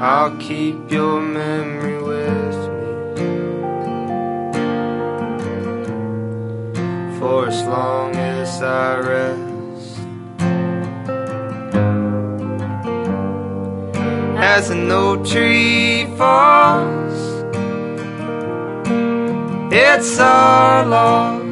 I'll keep your memory with me for as long as I rest. As an old tree falls, it's our loss.